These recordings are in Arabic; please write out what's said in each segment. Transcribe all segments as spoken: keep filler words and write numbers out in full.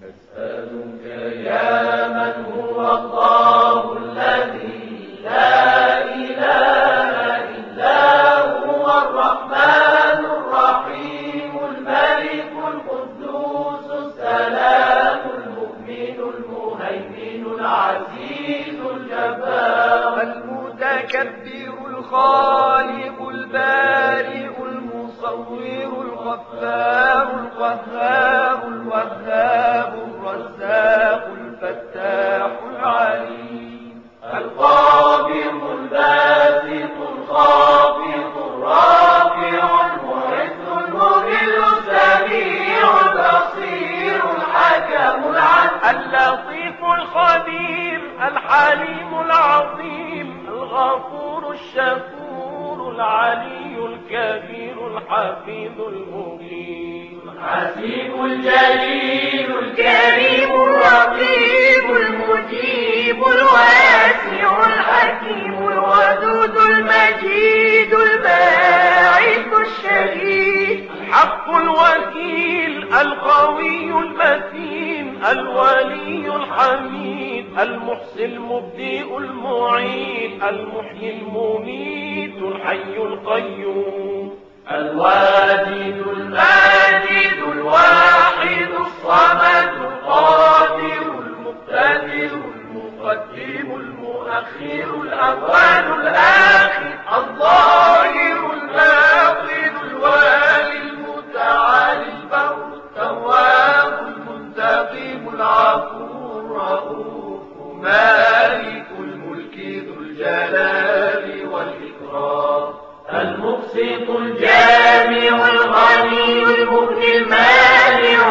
نسألك يا من هو الله الذي لا إله إلا هو الرحمن الرحيم الملك القدوس السلام المؤمن المهيمن العزيز الجبار المتكبر الخالق البارئ المصور الغفار القهار الوهاب الرزاق الفتاح العليم القابض الباسط الخافض الرافع المعز المذل السميع البصير الحكم العدل اللطيف الخبير الحليم العظيم الغفور الشكور العلي الكبير الحفيظ المبين الحسيب الجليل الكريم الرقيب المجيب الواسع الحكيم الودود المجيد الباعث الشهيد الحق الوكيل القوي المتين الولي الحميد المحصي المبدئ المعيد المحيي المميت الحي القيوم الواجد الماجد الواحد الصمد القادر المقتدر المقدم المؤخر الأول الآخر الظاهر الباطن الوالي المتعالي البر التواب المنتقم العفو الرؤوف مالك الملك ذو الجلال والإكرام المقسط الجامع الغني المغني المانع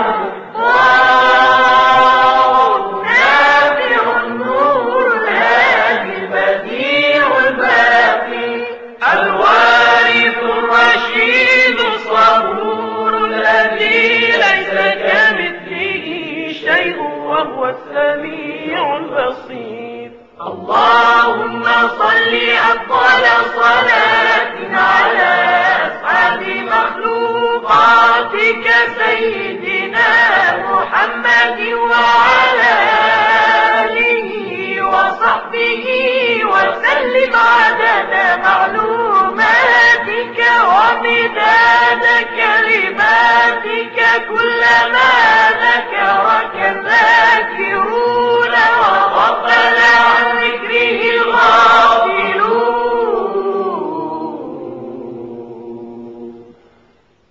النافع النور الهادي البديع الباقي الوارث الرشيد الصبور الذي ليس كمثله شيء وهو السميع البصير اللهم صل أفضل صلاة على أسعد مخلوقاتك سيدنا محمد وعلى آله وصحبه وسلم عدد معلوماتك ومداد